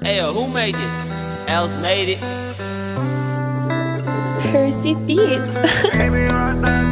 Hey, yo, who made this? Els made it. Percy Beats.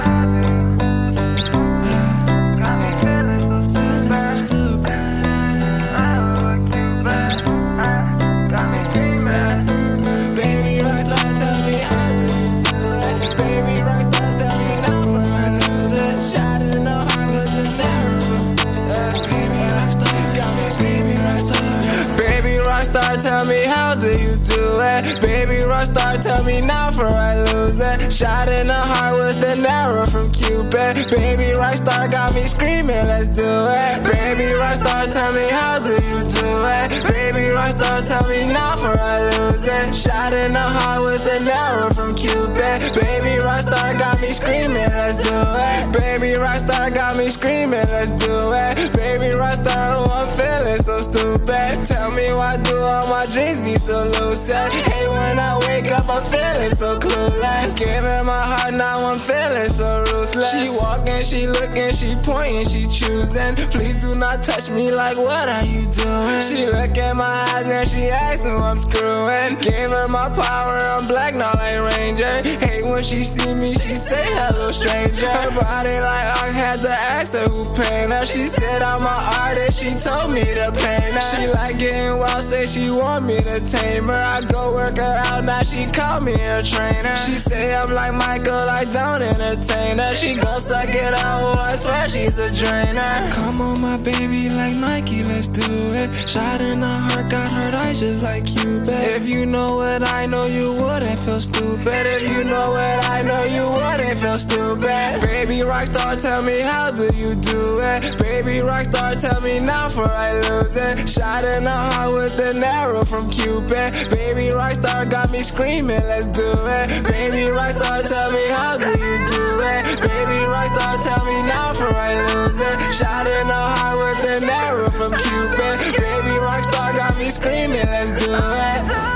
Tell me how do you do it? Baby rockstar, tell me now for I lose it. Shot in the heart with an arrow from Cupid. Baby rockstar got me screaming, let's do it. Baby rockstar, tell me how do you do it? Baby rockstar, tell me now for I lose it. Shot in the heart with an arrow from Cupid. Baby rockstar got me screaming, let's do it. Baby rockstar got me screaming, let's do it. Baby rockstar, oh I'm feeling so stupid. Tell me why do all my dreams be so lucid? Hey, when I wake up, I'm feeling so clueless. Gave her my heart, now I'm feeling so ruthless. She walking, she looking, she pointing, she choosing. Please do not touch me, like what are you doing? She look at my eyes and she asks who I'm screwing. Gave her my power, I'm black, not like Ranger. Hey, when she see me, she say hello stranger. Her body like I had to ask her who paint her. She said I'm an artist, she told me to paint her. She like getting wild, say she want me to tame her. I go work her out, now she call me her trainer. She say I'm like Michael, I don't entertain her. She gon' suck it out, oh I swear she's a drainer. Come on my baby like Nike, let's do it. Shot in the heart, got hurt eyes just like Cupid. If you know what I know, you wouldn't feel stupid. If you know what I know, you wouldn't feel stupid. Baby rockstar, tell me how do you do it? Baby rockstar, tell me now for I lose it. Shot in the heart with an arrow from Cupid. Baby rockstar got me screaming, let's do it. Baby rockstar, tell me how do you do it? Baby rockstar, tell me now for I lose it. Shot in the heart with an arrow from Cupid. Baby rockstar got me screaming, let's do it.